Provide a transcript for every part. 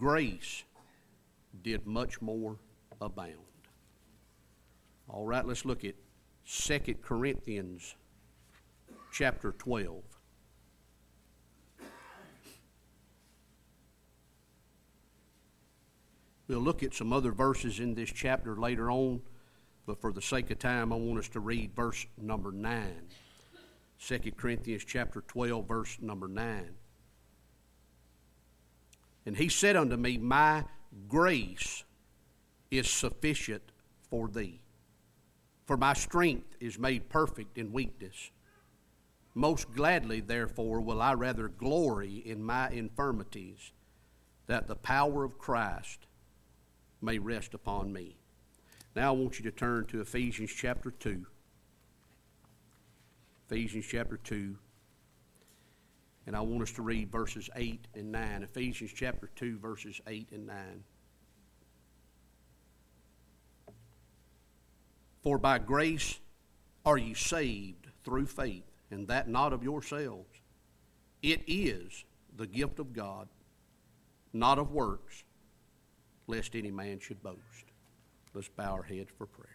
grace did much more abound. All right, let's look at 2 Corinthians chapter 12. We'll look at some other verses in this chapter later on, but for the sake of time, I want us to read verse number 9. 2 Corinthians chapter 12, verse number 9. And he said unto me, my grace is sufficient for thee, for my strength is made perfect in weakness. Most gladly, therefore, will I rather glory in my infirmities, that the power of Christ may rest upon me. Now I want you to turn to Ephesians chapter 2. Ephesians chapter 2. And I want us to read verses 8 and 9. Ephesians chapter 2, verses 8 and 9. For by grace are ye saved through faith, and that not of yourselves. It is the gift of God, not of works, lest any man should boast. Let's bow our heads for prayer.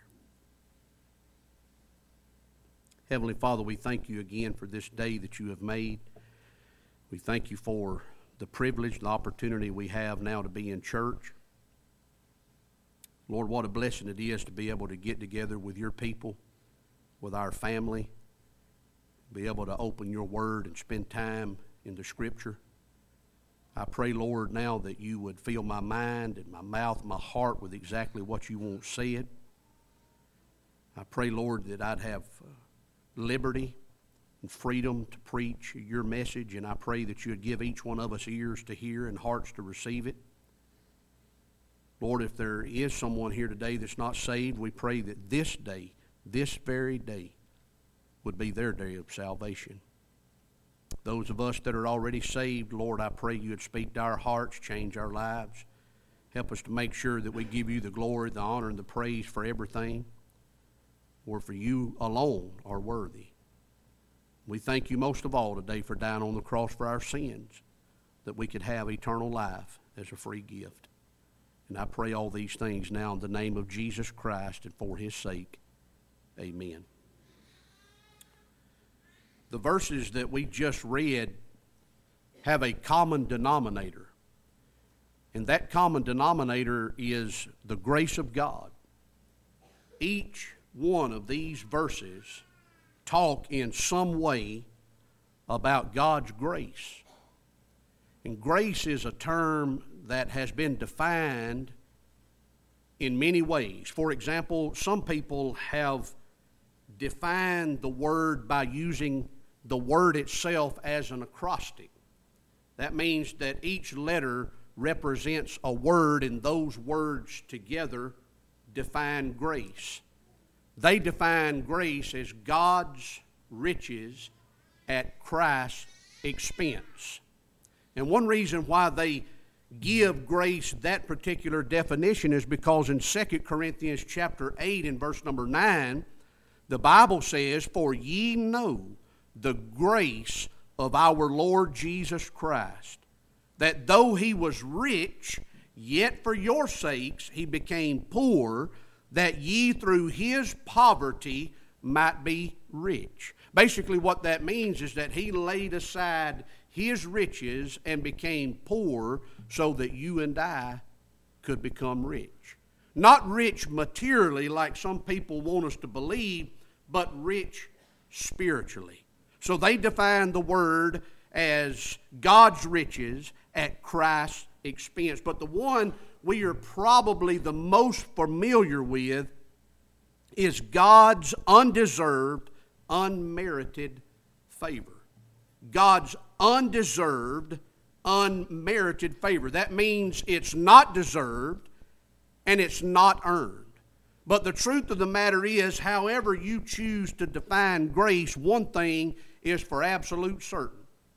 Heavenly Father, we thank you again for this day that you have made. We thank you for the privilege, the opportunity we have now to be in church. Lord, what a blessing it is to be able to get together with your people, with our family, be able to open your word and spend time in the Scripture. I pray, Lord, now that you would fill my mind and my mouth, my heart with exactly what you want said. I pray, Lord, that I'd have liberty and freedom to preach your message, and I pray that you would give each one of us ears to hear and hearts to receive it. Lord, if there is someone here today that's not saved, we pray that this day, this very day, would be their day of salvation. Those of us that are already saved, Lord, I pray you would speak to our hearts, change our lives. Help us to make sure that we give you the glory, the honor, and the praise for everything. For you alone are worthy. We thank you most of all today for dying on the cross for our sins, that we could have eternal life as a free gift. And I pray all these things now in the name of Jesus Christ and for his sake. Amen. The verses that we just read have a common denominator. And that common denominator is the grace of God. Each one of these verses talk in some way about God's grace. And grace is a term that has been defined in many ways. For example, some people have defined the word by using the word itself as an acrostic. That means that each letter represents a word, and those words together define grace. They define grace as God's riches at Christ's expense. And one reason why they give grace that particular definition is because in 2 Corinthians chapter 8 and verse number 9, the Bible says, for ye know the grace of our Lord Jesus Christ, that though he was rich, yet for your sakes he became poor, that ye through his poverty might be rich. Basically what that means is that he laid aside his riches and became poor so that you and I could become rich. Not rich materially like some people want us to believe, but rich spiritually. So they define the word as God's riches at Christ's expense. But the one we are probably the most familiar with is God's undeserved, unmerited favor. God's undeserved, unmerited favor. That means it's not deserved and it's not earned. But the truth of the matter is, however you choose to define grace, one thing is for absolute certain.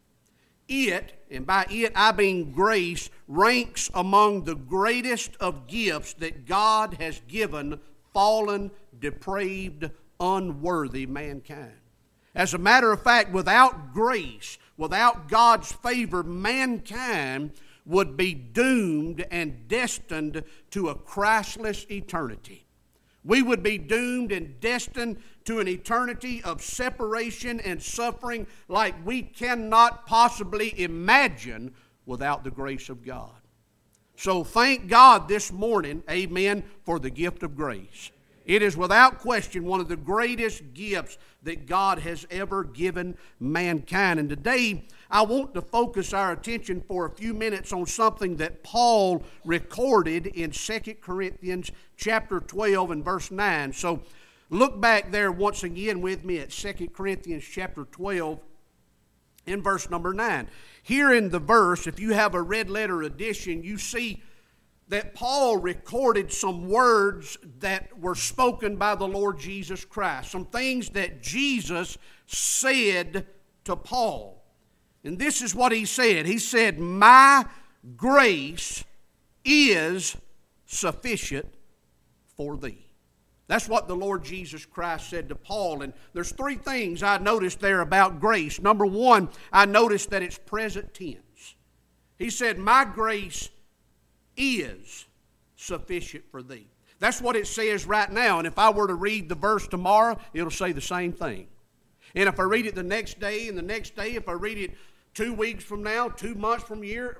It, and by it I mean grace, ranks among the greatest of gifts that God has given fallen, depraved, unworthy mankind. As a matter of fact, without grace, without God's favor, mankind would be doomed and destined to a Christless eternity. We would be doomed and destined to an eternity of separation and suffering like we cannot possibly imagine without the grace of God. So thank God this morning, amen, for the gift of grace. It is without question one of the greatest gifts that God has ever given mankind. And today I want to focus our attention for a few minutes on something that Paul recorded in 2 Corinthians chapter 12 and verse 9. So look back there once again with me at 2 Corinthians chapter 12 in verse number 9. Here in the verse, if you have a red letter edition, you see that Paul recorded some words that were spoken by the Lord Jesus Christ, some things that Jesus said to Paul. And this is what he said. He said, "My grace is sufficient for thee." That's what the Lord Jesus Christ said to Paul. And there's three things I noticed there about grace. Number one, I noticed that it's present tense. He said, "My grace is sufficient for thee." That's what it says right now. And if I were to read the verse tomorrow, it'll say the same thing. And if I read it the next day and the next day, if I read it 2 weeks from now, 2 months from here,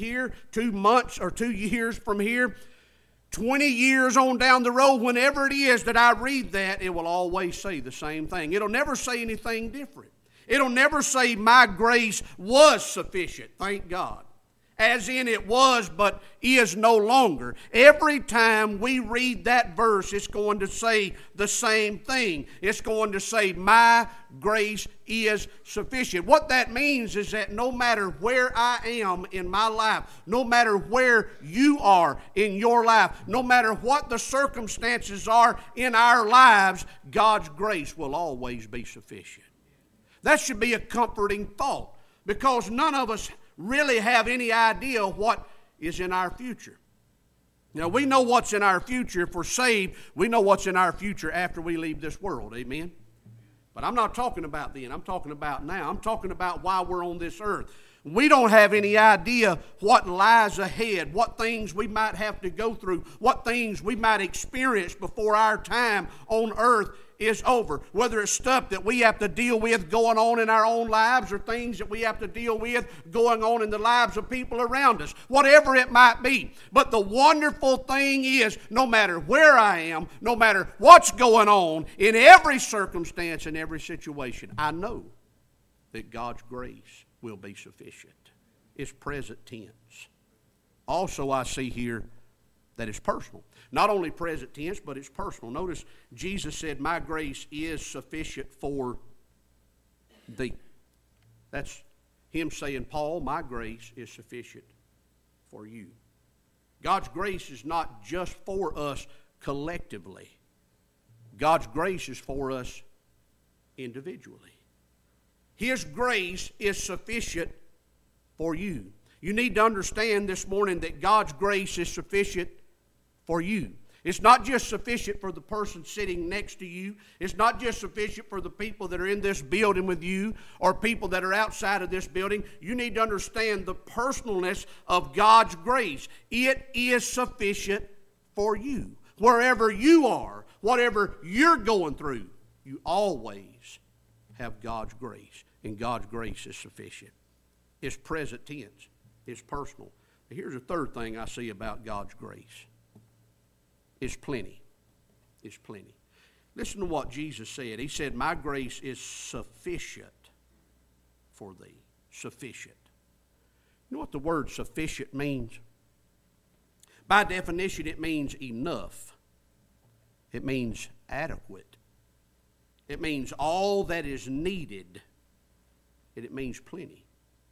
2 months or 2 years from here, 20 years on down the road, whenever it is that I read that, it will always say the same thing. It'll never say anything different. It'll never say, "My grace was sufficient." Thank God. As in it was, but is no longer. Every time we read that verse, it's going to say the same thing. It's going to say, "My grace is sufficient." What that means is that no matter where I am in my life, no matter where you are in your life, no matter what the circumstances are in our lives, God's grace will always be sufficient. That should be a comforting thought, because none of us really have any idea what is in our future. Now, we know what's in our future if we're saved. We know what's in our future after we leave this world. Amen? But I'm not talking about then. I'm talking about now. I'm talking about while we're on this earth. We don't have any idea what lies ahead, what things we might have to go through, what things we might experience before our time on earth is over. Whether it's stuff that we have to deal with going on in our own lives, or things that we have to deal with going on in the lives of people around us. Whatever it might be. But the wonderful thing is, no matter where I am, no matter what's going on, in every circumstance, in every situation, I know that God's grace will be sufficient. It's present tense. Also, I see here that it's personal. Not only present tense, but it's personal. Notice Jesus said, "My grace is sufficient for thee." That's him saying, "Paul, my grace is sufficient for you." God's grace is not just for us collectively. God's grace is for us individually. His grace is sufficient for you. You need to understand this morning that God's grace is sufficient for you. It's not just sufficient for the person sitting next to you. It's not just sufficient for the people that are in this building with you or people that are outside of this building. You need to understand the personalness of God's grace. It is sufficient for you. Wherever you are, whatever you're going through, you always have God's grace. And God's grace is sufficient. It's present tense. It's personal. Here's a third thing I see about God's grace. It's plenty. It's plenty. Listen to what Jesus said. He said, "My grace is sufficient for thee." Sufficient. You know what the word sufficient means? By definition, it means enough. It means adequate. It means all that is needed. And it means plenty.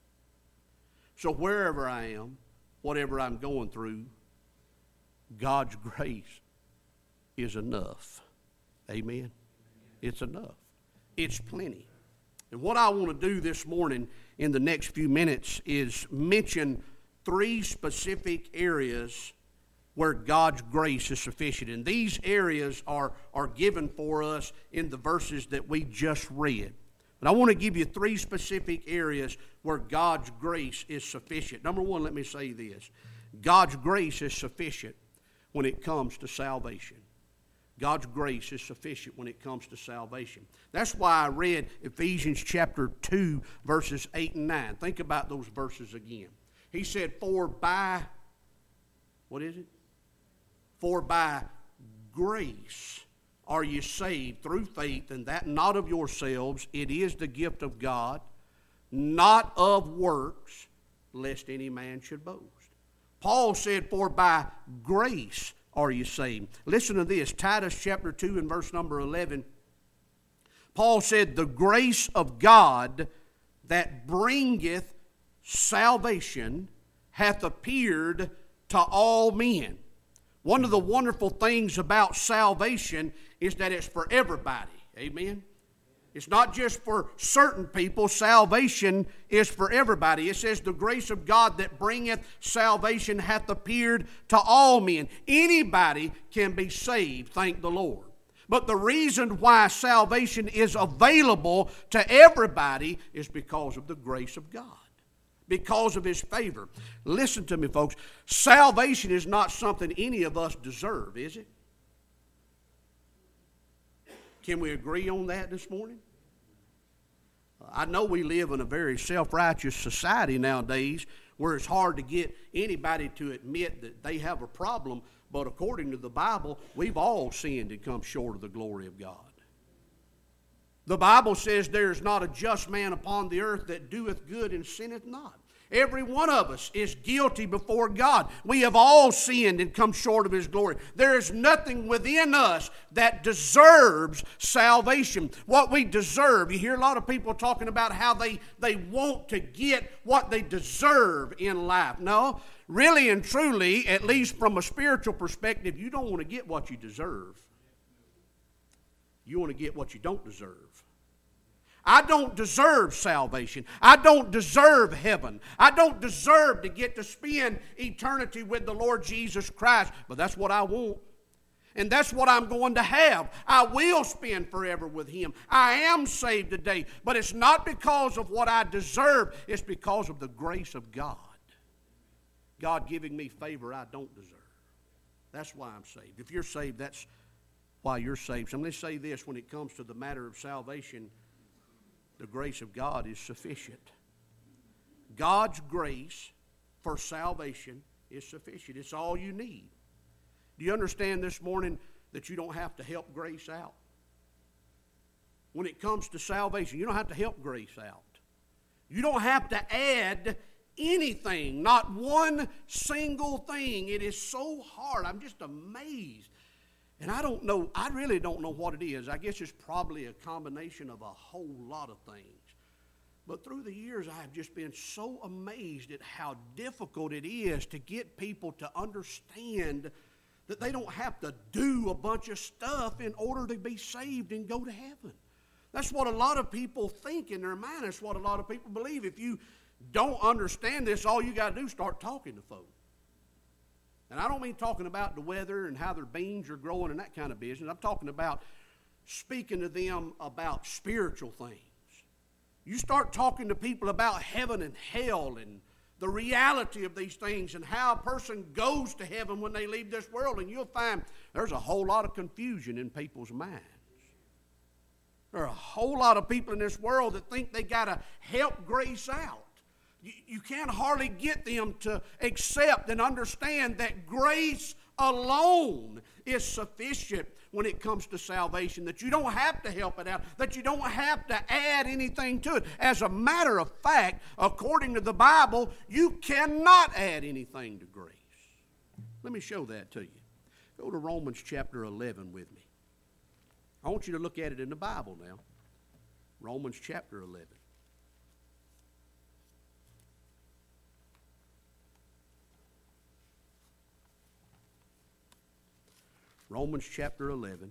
So wherever I am, whatever I'm going through, God's grace is enough. Amen? It's enough. It's plenty. And what I want to do this morning in the next few minutes is mention 3 specific areas where God's grace is sufficient. And these areas are given for us in the verses that we just read. But I want to give you three specific areas where God's grace is sufficient. Number one, let me say this. God's grace is sufficient when it comes to salvation. God's grace is sufficient when it comes to salvation. That's why I read Ephesians chapter 2, verses 8 and 9. Think about those verses again. He said, for by grace are you saved through faith, and that not of yourselves. It is the gift of God, not of works, lest any man should boast. Paul said, for by grace are you saved. Listen to this, Titus chapter 2 and verse number 11. Paul said, the grace of God that bringeth salvation hath appeared to all men. One of the wonderful things about salvation is that it's for everybody. Amen? It's not just for certain people. Salvation is for everybody. It says, the grace of God that bringeth salvation hath appeared to all men. Anybody can be saved, thank the Lord. But the reason why salvation is available to everybody is because of the grace of God, because of His favor. Listen to me, folks. Salvation is not something any of us deserve, is it? Can we agree on that this morning? I know we live in a very self-righteous society nowadays where it's hard to get anybody to admit that they have a problem, but according to the Bible, we've all sinned and come short of the glory of God. The Bible says there is not a just man upon the earth that doeth good and sinneth not. Every one of us is guilty before God. We have all sinned and come short of His glory. There is nothing within us that deserves salvation. What we deserve, you hear a lot of people talking about how they want to get what they deserve in life. No, really and truly, at least from a spiritual perspective, you don't want to get what you deserve. You want to get what you don't deserve. I don't deserve salvation. I don't deserve heaven. I don't deserve to get to spend eternity with the Lord Jesus Christ. But that's what I want. And that's what I'm going to have. I will spend forever with Him. I am saved today. But it's not because of what I deserve. It's because of the grace of God. God giving me favor I don't deserve. That's why I'm saved. If you're saved, that's why you're saved. So I'm going to say this when it comes to the matter of salvation. The grace of God is sufficient. God's grace for salvation is sufficient. It's all you need. Do you understand this morning that you don't have to help grace out? When it comes to salvation, you don't have to help grace out. You don't have to add anything, not one single thing. It is so hard. I'm just amazed. And I really don't know what it is. I guess it's probably a combination of a whole lot of things. But through the years, I have just been so amazed at how difficult it is to get people to understand that they don't have to do a bunch of stuff in order to be saved and go to heaven. That's what a lot of people think in their mind. That's what a lot of people believe. If you don't understand this, all you got to do is start talking to folks. And I don't mean talking about the weather and how their beans are growing and that kind of business. I'm talking about speaking to them about spiritual things. You start talking to people about heaven and hell and the reality of these things and how a person goes to heaven when they leave this world, and you'll find there's a whole lot of confusion in people's minds. There are a whole lot of people in this world that think they got to help grace out. You can't hardly get them to accept and understand that grace alone is sufficient when it comes to salvation, that you don't have to help it out, that you don't have to add anything to it. As a matter of fact, according to the Bible, you cannot add anything to grace. Let me show that to you. Go to Romans chapter 11 with me. I want you to look at it in the Bible now. Romans chapter 11. Romans chapter 11.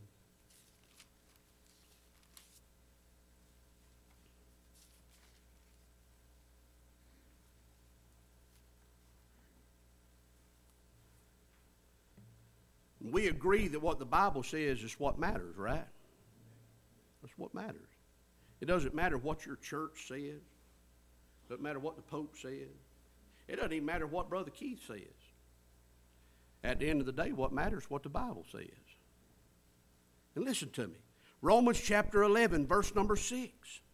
We agree that what the Bible says is what matters, right? That's what matters. It doesn't matter what your church says. It doesn't matter what the Pope says. It doesn't even matter what Brother Keith says. At the end of the day, what matters is what the Bible says. And listen to me. Romans chapter 11, verse number 6.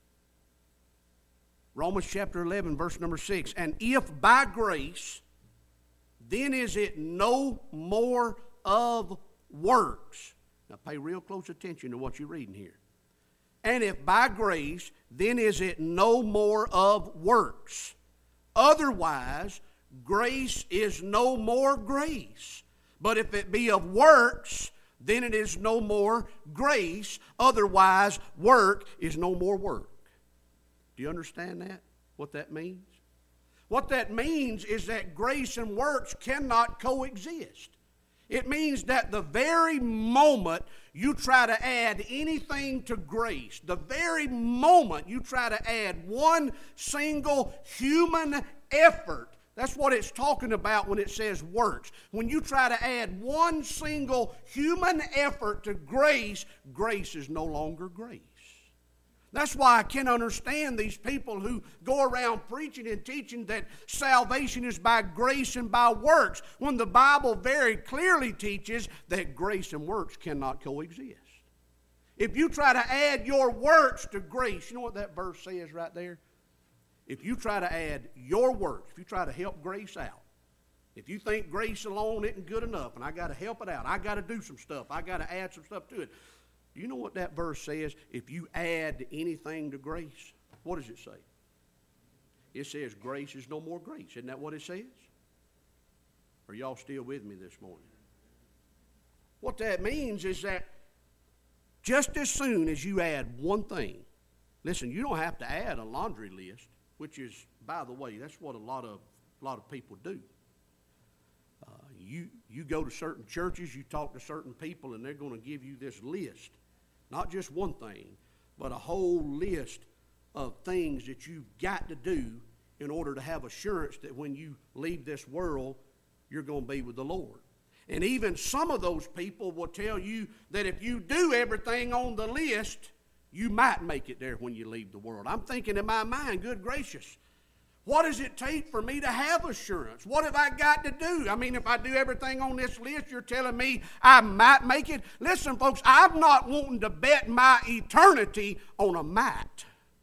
Romans chapter 11, verse number 6. And if by grace, then is it no more of works. Now pay real close attention to what you're reading here. And if by grace, then is it no more of works. Otherwise, grace is no more grace. But if it be of works, then it is no more grace. Otherwise, work is no more work. Do you understand that? What that means? What that means is that grace and works cannot coexist. It means that the very moment you try to add anything to grace, the very moment you try to add one single human effort, that's what it's talking about when it says works. When you try to add one single human effort to grace, grace is no longer grace. That's why I can't understand these people who go around preaching and teaching that salvation is by grace and by works, when the Bible very clearly teaches that grace and works cannot coexist. If you try to add your works to grace, you know what that verse says right there? If you try to add your works, if you try to help grace out, if you think grace alone isn't good enough and I got to help it out, I got to do some stuff, I got to add some stuff to it. You know what that verse says? If you add anything to grace, what does it say? It says grace is no more grace. Isn't that what it says? Are y'all still with me this morning? What that means is that just as soon as you add one thing, listen, you don't have to add a laundry list, which is, by the way, that's what a lot of people do. You go to certain churches, you talk to certain people, and they're going to give you this list. Not just one thing, but a whole list of things that you've got to do in order to have assurance that when you leave this world, you're going to be with the Lord. And even some of those people will tell you that if you do everything on the list, you might make it there when you leave the world. I'm thinking in my mind, good gracious, what does it take for me to have assurance? What have I got to do? I mean, if I do everything on this list, you're telling me I might make it? Listen, folks, I'm not wanting to bet my eternity on a might.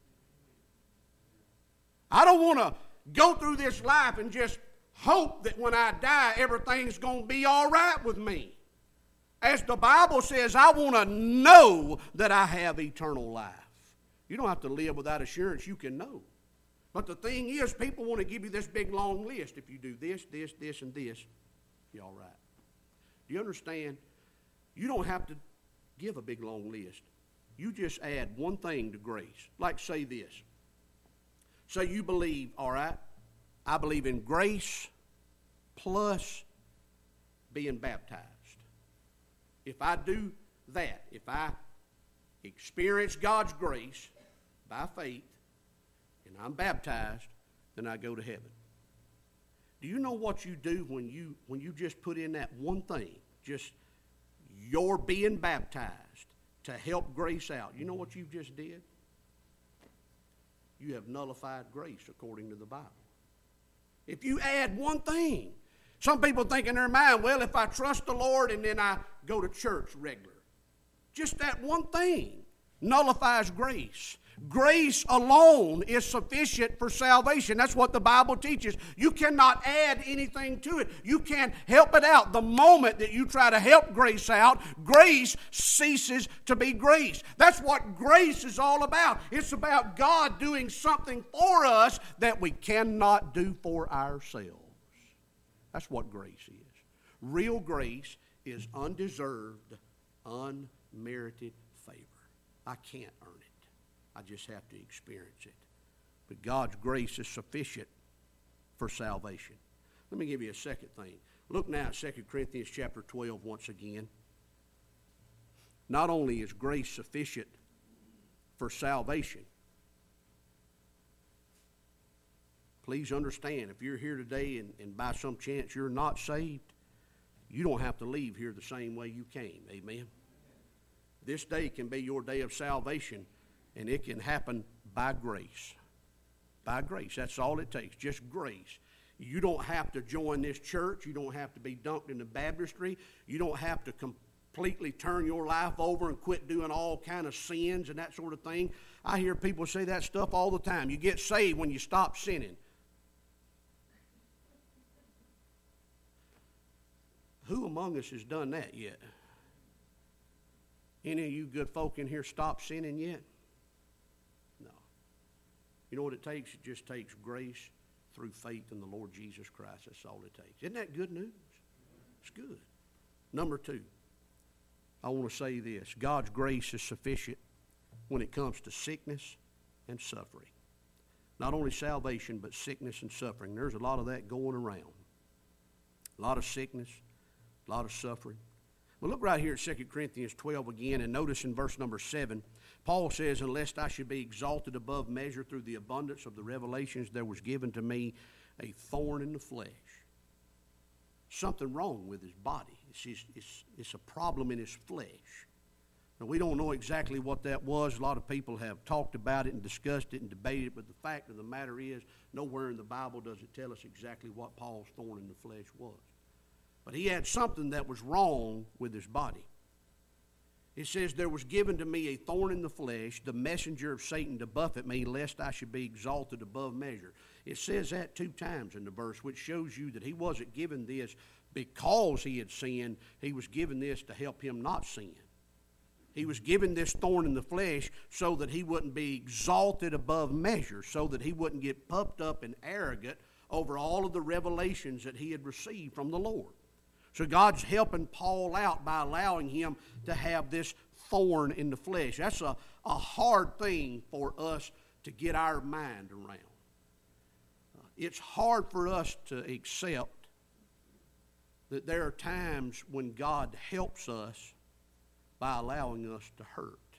I don't want to go through this life and just hope that when I die, everything's going to be all right with me. As the Bible says, I want to know that I have eternal life. You don't have to live without assurance. You can know. But the thing is, people want to give you this big long list. If you do this, this, this, and this, you're all right. Do you understand? You don't have to give a big long list. You just add one thing to grace. Like say this. Say you believe, all right, I believe in grace plus being baptized. If I do that, if I experience God's grace by faith, and I'm baptized, then I go to heaven. Do you know what you do when you just put in that one thing, just your being baptized to help grace out? You know what you just did? You have nullified grace according to the Bible. If you add one thing, some people think in their mind, well, if I trust the Lord and then I go to church regular, just that one thing nullifies grace. Grace alone is sufficient for salvation. That's what the Bible teaches. You cannot add anything to it. You can't help it out. The moment that you try to help grace out, grace ceases to be grace. That's what grace is all about. It's about God doing something for us that we cannot do for ourselves. That's what grace is. Real grace is undeserved, unmerited favor. I can't earn it. I just have to experience it. But God's grace is sufficient for salvation. Let me give you a second thing. Look now at 2 Corinthians chapter 12 once again. Not only is grace sufficient for salvation, please understand, if you're here today and by some chance you're not saved, you don't have to leave here the same way you came. Amen? This day can be your day of salvation. And it can happen by grace. By grace. That's all it takes, just grace. You don't have to join this church. You don't have to be dunked in the baptistry. You don't have to completely turn your life over and quit doing all kind of sins and that sort of thing. I hear people say that stuff all the time. You get saved when you stop sinning. Who among us has done that yet? Any of you good folk in here stop sinning yet? No. You know what it takes? It just takes grace through faith in the Lord Jesus Christ. That's all it takes. Isn't that good news? It's good. Number 2, I want to say this. God's grace is sufficient when it comes to sickness and suffering. Not only salvation, but sickness and suffering. There's a lot of that going around. A lot of sickness, a lot of suffering. Well, look right here at 2 Corinthians 12 again, and notice in verse number 7, Paul says, "Unless I should be exalted above measure through the abundance of the revelations, there was given to me a thorn in the flesh." Something wrong with his body. It's a problem in his flesh. Now, we don't know exactly what that was. A lot of people have talked about it and discussed it and debated it, but the fact of the matter is, nowhere in the Bible does it tell us exactly what Paul's thorn in the flesh was. But he had something that was wrong with his body. It says, "There was given to me a thorn in the flesh, the messenger of Satan to buffet me, lest I should be exalted above measure." It says that 2 times in the verse, which shows you that he wasn't given this because he had sinned. He was given this to help him not sin. He was given this thorn in the flesh so that he wouldn't be exalted above measure, so that he wouldn't get puffed up and arrogant over all of the revelations that he had received from the Lord. So God's helping Paul out by allowing him to have this thorn in the flesh. That's a hard thing for us to get our mind around. It's hard for us to accept that there are times when God helps us by allowing us to hurt.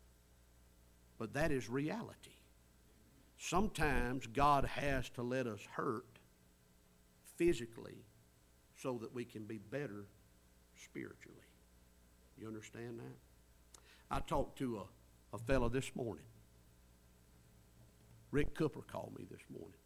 But that is reality. Sometimes God has to let us hurt physically so that we can be better spiritually. You understand that? I talked to a fellow this morning. Rick Cooper called me this morning.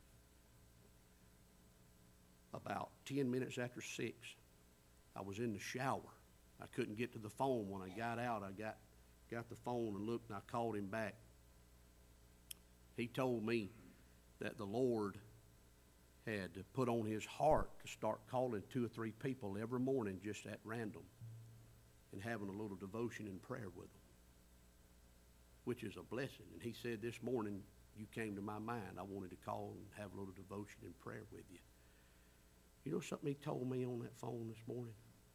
About 10 minutes after 6, I was in the shower. I couldn't get to the phone. When I got out, I got the phone and looked, and I called him back. He told me that the Lord had put on his heart to start calling 2 or 3 people every morning just at random and having a little devotion and prayer with them, which is a blessing. And he said, "This morning you came to my mind. I wanted to call and have a little devotion and prayer with you." You know something he told me on that phone this morning?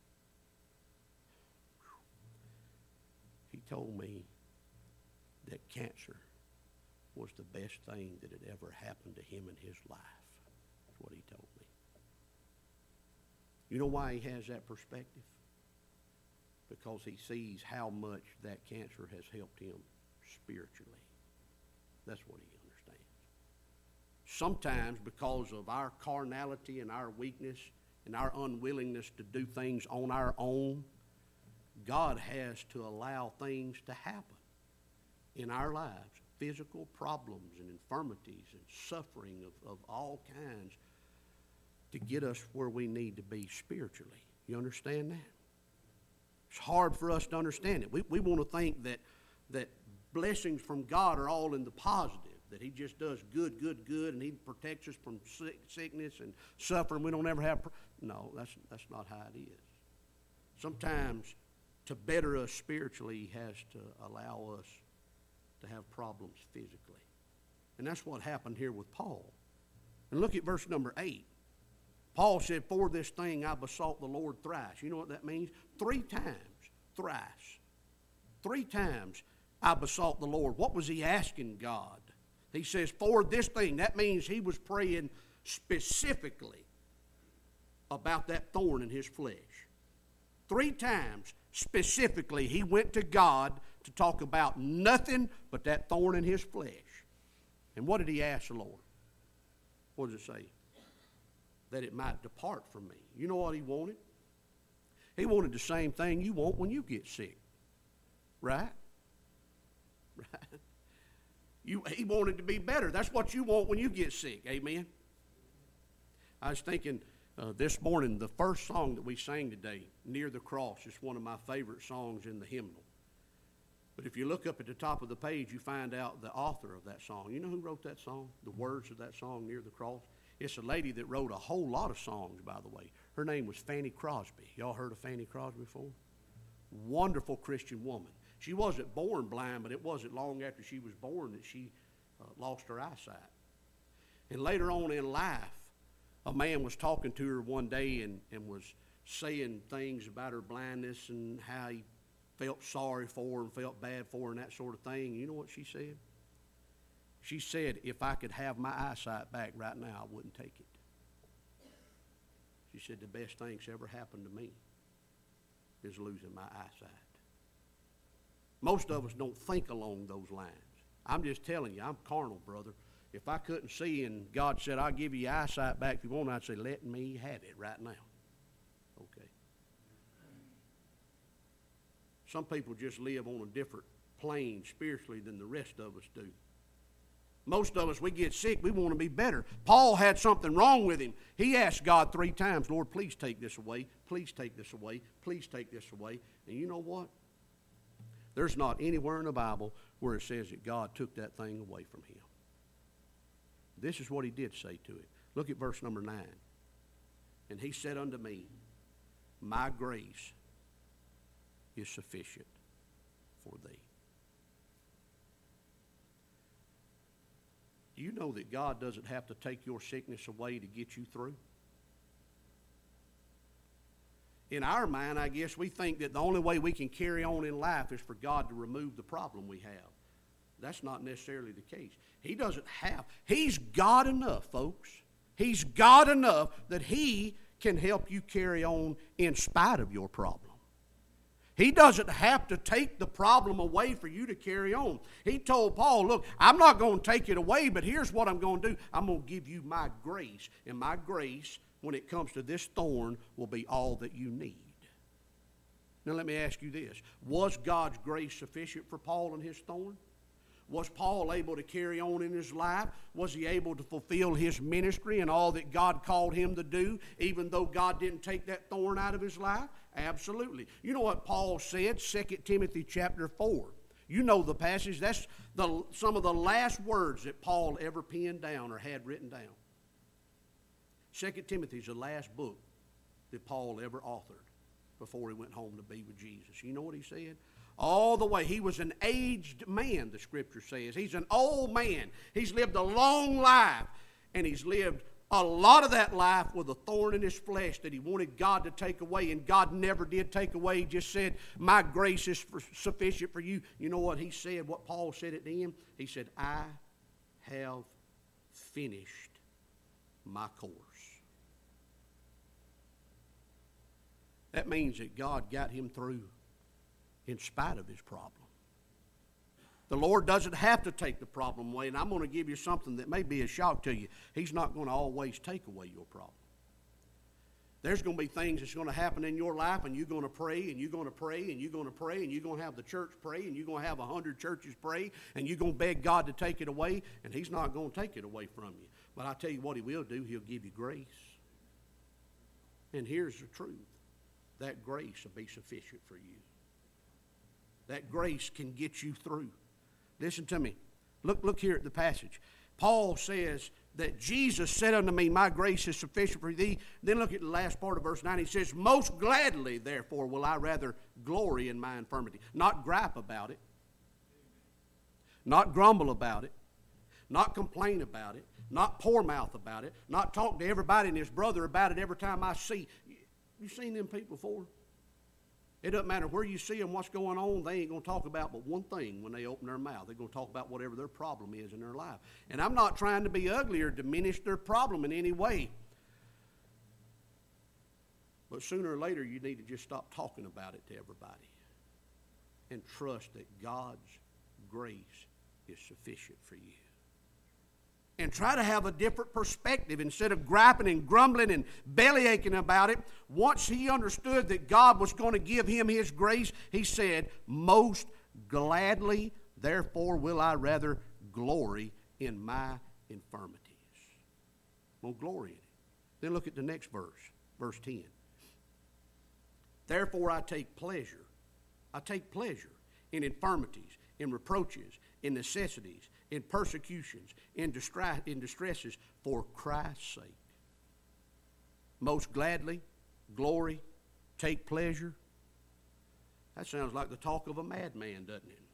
He told me that cancer was the best thing that had ever happened to him in his life. That's what he told me. You know why he has that perspective? Because he sees how much that cancer has helped him spiritually. That's what he understands. Sometimes because of our carnality and our weakness and our unwillingness to do things on our own, God has to allow things to happen in our lives. Physical problems and infirmities and suffering of all kinds to get us where we need to be spiritually. You understand that? It's hard for us to understand it. We want to think that blessings from God are all in the positive, that he just does good, and he protects us from sickness and suffering. We don't ever have... No, that's not how it is. Sometimes to better us spiritually, he has to allow us to have problems physically. And that's what happened here with Paul. And look at verse number 8. Paul said, "For this thing I besought the Lord thrice." You know what that means? 3 times. Thrice. 3 times I besought the Lord. What was he asking God? He says, "For this thing." That means he was praying specifically about that thorn in his flesh. 3 times specifically he went to God to talk about nothing but that thorn in his flesh. And what did he ask the Lord? What does it say? That it might depart from me. You know what he wanted? He wanted the same thing you want when you get sick. Right? Right? He wanted to be better. That's what you want when you get sick. Amen. I was thinking this morning, the first song that we sang today, Near the Cross, is one of my favorite songs in the hymnal. But if you look up at the top of the page, you find out the author of that song. You know who wrote that song? The words of that song, Near the Cross? It's a lady that wrote a whole lot of songs, by the way. Her name was Fanny Crosby. Y'all heard of Fanny Crosby before? Wonderful Christian woman. She wasn't born blind, but it wasn't long after she was born that she lost her eyesight. And later on in life, a man was talking to her one day and was saying things about her blindness and how he felt sorry for her and felt bad for her and that sort of thing. You know what she said? She said, if I could have my eyesight back right now, I wouldn't take it. She said, the best thing that's ever happened to me is losing my eyesight. Most of us don't think along those lines. I'm just telling you, I'm carnal, brother. If I couldn't see and God said, I'll give you your eyesight back if you want, I'd say, let me have it right now. Okay. Some people just live on a different plane spiritually than the rest of us do. Most of us, we get sick, we want to be better. Paul had something wrong with him. He asked God 3 times, Lord, please take this away. Please take this away. Please take this away. And you know what? There's not anywhere in the Bible where it says that God took that thing away from him. This is what he did say to it. Look at verse number 9. And he said unto me, my grace is sufficient for thee. Do you know that God doesn't have to take your sickness away to get you through? In our mind, I guess we think that the only way we can carry on in life is for God to remove the problem we have. That's not necessarily the case. He doesn't have. He's God enough, folks. He's God enough that he can help you carry on in spite of your problem. He doesn't have to take the problem away for you to carry on. He told Paul, look, I'm not going to take it away, but here's what I'm going to do. I'm going to give you my grace. And my grace, when it comes to this thorn, will be all that you need. Now let me ask you this. Was God's grace sufficient for Paul and his thorn? Was Paul able to carry on in his life? Was he able to fulfill his ministry and all that God called him to do, even though God didn't take that thorn out of his life? Absolutely. You know what Paul said, 2 Timothy chapter 4. You know the passage. That's some of the last words that Paul ever penned down or had written down. 2 Timothy is the last book that Paul ever authored before he went home to be with Jesus. You know what he said? All the way. He was an aged man, the scripture says. He's an old man. He's lived a long life, and he's lived a lot of that life with a thorn in his flesh that he wanted God to take away, and God never did take away. He just said, my grace is sufficient for you. You know what he said, what Paul said at the end? He said, I have finished my course. That means that God got him through in spite of his problem. The Lord doesn't have to take the problem away, and I'm going to give you something that may be a shock to you. He's not going to always take away your problem. There's going to be things that's going to happen in your life, and you're going to pray, and you're going to pray, and you're going to pray, and you're going to have the church pray, and you're going to have 100 churches pray, and you're going to beg God to take it away, and he's not going to take it away from you. But I tell you what he will do, he'll give you grace. And here's the truth. That grace will be sufficient for you. That grace can get you through. Listen to me. Look here at the passage. Paul says that Jesus said unto me, my grace is sufficient for thee. Then look at the last part of verse 9. He says, most gladly, therefore, will I rather glory in my infirmity. Not gripe about it. Not grumble about it. Not complain about it. Not poor mouth about it. Not talk to everybody and his brother about it every time I see. You seen them people before? It doesn't matter where you see them, what's going on, they ain't going to talk about but one thing when they open their mouth. They're going to talk about whatever their problem is in their life. And I'm not trying to be ugly or diminish their problem in any way. But sooner or later, you need to just stop talking about it to everybody and trust that God's grace is sufficient for you. And try to have a different perspective instead of griping and grumbling and bellyaching about it. Once he understood that God was going to give him his grace, he said, most gladly, therefore, will I rather glory in my infirmities. I'm going to glory in it. Then look at the next verse, verse 10. Therefore I take pleasure in infirmities, in reproaches, in necessities, in persecutions, in distresses, for Christ's sake. Most gladly, glory, take pleasure. That sounds like the talk of a madman, doesn't it?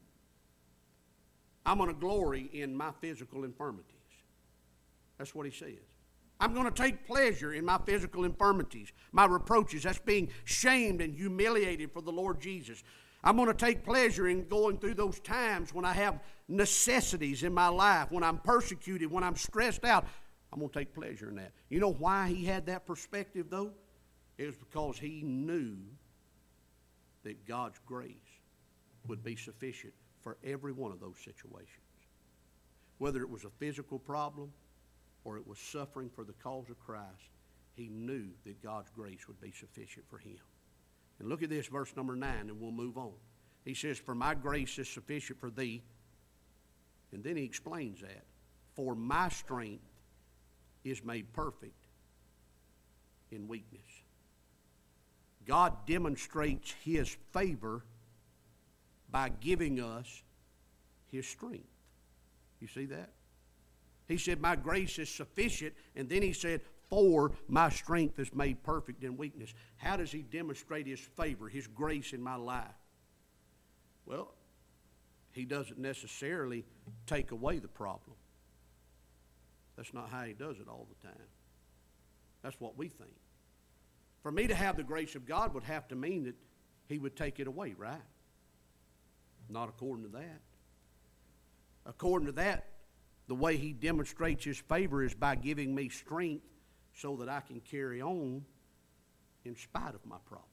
I'm going to glory in my physical infirmities. That's what he says. I'm going to take pleasure in my physical infirmities, my reproaches. That's being shamed and humiliated for the Lord Jesus. I'm going to take pleasure in going through those times when I have necessities in my life, when I'm persecuted, when I'm stressed out. I'm going to take pleasure in that. You know why he had that perspective, though? It was because he knew that God's grace would be sufficient for every one of those situations. Whether it was a physical problem or it was suffering for the cause of Christ, he knew that God's grace would be sufficient for him. And look at this, verse number 9, and we'll move on. He says, for my grace is sufficient for thee. And then he explains that. For my strength is made perfect in weakness. God demonstrates his favor by giving us his strength. You see that? He said, my grace is sufficient, and then he said, for my strength is made perfect in weakness. How does he demonstrate his favor, his grace in my life? Well, he doesn't necessarily take away the problem. That's not how he does it all the time. That's what we think. For me to have the grace of God would have to mean that he would take it away, right? Not according to that. According to that, the way he demonstrates his favor is by giving me strength so that I can carry on in spite of my problem.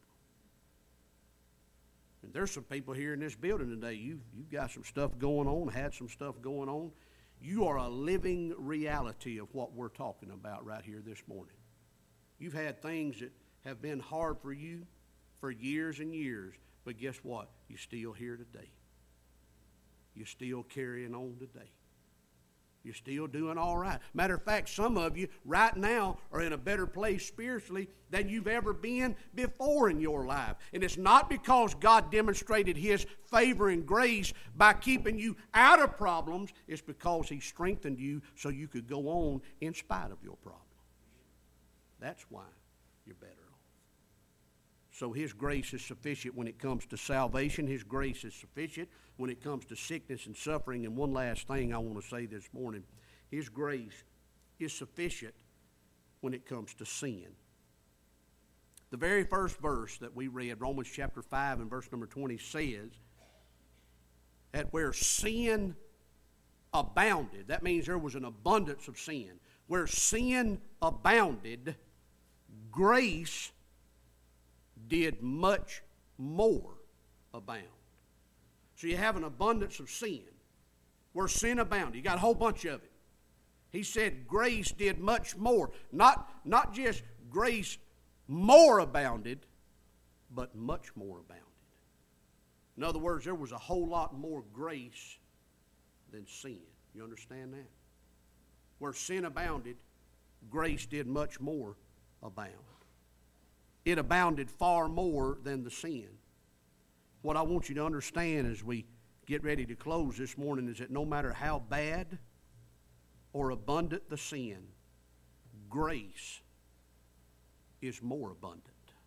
And there's some people here in this building today, you've got some stuff going on, had some stuff going on. You are a living reality of what we're talking about right here this morning. You've had things that have been hard for you for years and years, but guess what? You're still here today. You're still carrying on today. You're still doing all right. Matter of fact, some of you right now are in a better place spiritually than you've ever been before in your life. And it's not because God demonstrated his favor and grace by keeping you out of problems. It's because he strengthened you so you could go on in spite of your problems. That's why you're better off. So his grace is sufficient when it comes to salvation. His grace is sufficient when it comes to sickness and suffering. And one last thing I want to say this morning. His grace is sufficient when it comes to sin. The very first verse that we read, Romans chapter 5 and verse number 20, says that where sin abounded, that means there was an abundance of sin. Where sin abounded, grace did much more abound. So you have an abundance of sin. Where sin abounded, you got a whole bunch of it. He said grace did much more. Not just grace more abounded, but much more abounded. In other words, there was a whole lot more grace than sin. You understand that? Where sin abounded, grace did much more abound. It abounded far more than the sin. What I want you to understand as we get ready to close this morning is that no matter how bad or abundant the sin, grace is more abundant.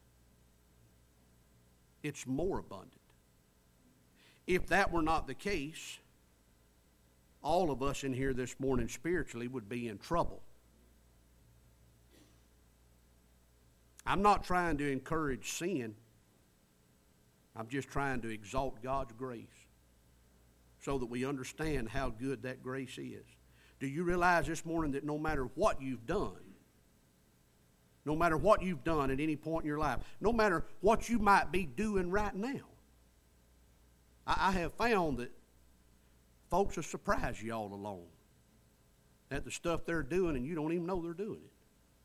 It's more abundant. If that were not the case, all of us in here this morning spiritually would be in trouble. I'm not trying to encourage sin. I'm just trying to exalt God's grace so that we understand how good that grace is. Do you realize this morning that no matter what you've done at any point in your life, no matter what you might be doing right now, I have found that folks will surprise you all along at the stuff they're doing and you don't even know they're doing it.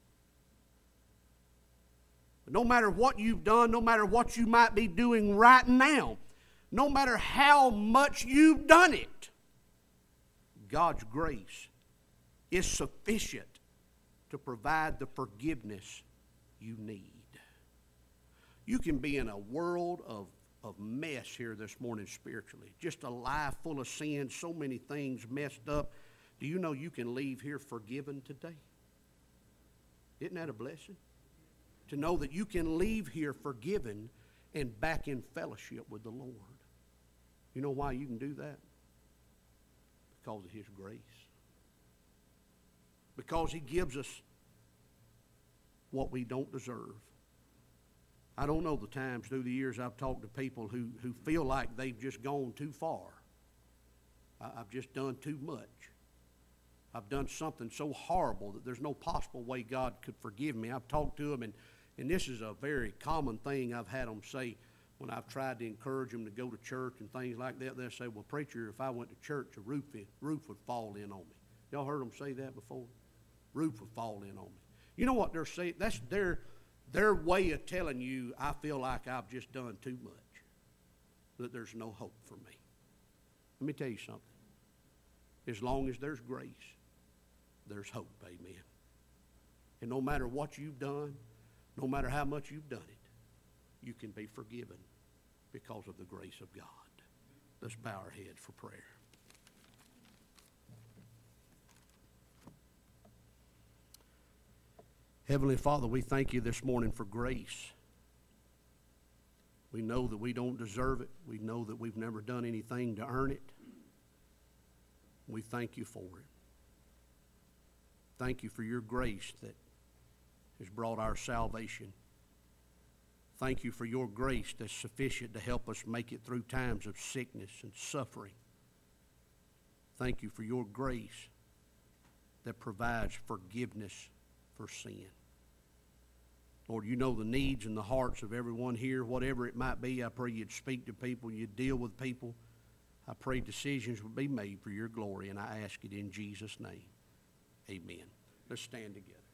But no matter what you've done, no matter what you might be doing right now, no matter how much you've done it, God's grace is sufficient to provide the forgiveness you need. You can be in a world of mess here this morning spiritually, just a life full of sin, so many things messed up. Do you know you can leave here forgiven today? Isn't that a blessing? To know that you can leave here forgiven and back in fellowship with the Lord. You know why you can do that? Because of His grace. Because He gives us what we don't deserve. I don't know the times through the years I've talked to people who feel like they've just gone too far. I've just done too much. I've done something so horrible that there's no possible way God could forgive me. I've talked to them, and this is a very common thing I've had them say when I've tried to encourage them to go to church and things like that. They'll say, well, preacher, if I went to church, a roof would fall in on me. Y'all heard them say that before? Roof would fall in on me. You know what they're saying? That's their way of telling you, I feel like I've just done too much, that there's no hope for me. Let me tell you something. As long as there's grace, there's hope, amen. And no matter what you've done, no matter how much you've done it, you can be forgiven because of the grace of God. Let's bow our heads for prayer. Heavenly Father, we thank you this morning for grace. We know that we don't deserve it. We know that we've never done anything to earn it. We thank you for it. Thank you for your grace that has brought our salvation. Thank you for your grace that's sufficient to help us make it through times of sickness and suffering. Thank you for your grace that provides forgiveness for sin. Lord, you know the needs and the hearts of everyone here, whatever it might be. I pray you'd speak to people, you'd deal with people. I pray decisions would be made for your glory, and I ask it in Jesus' name. Amen. Let's stand together.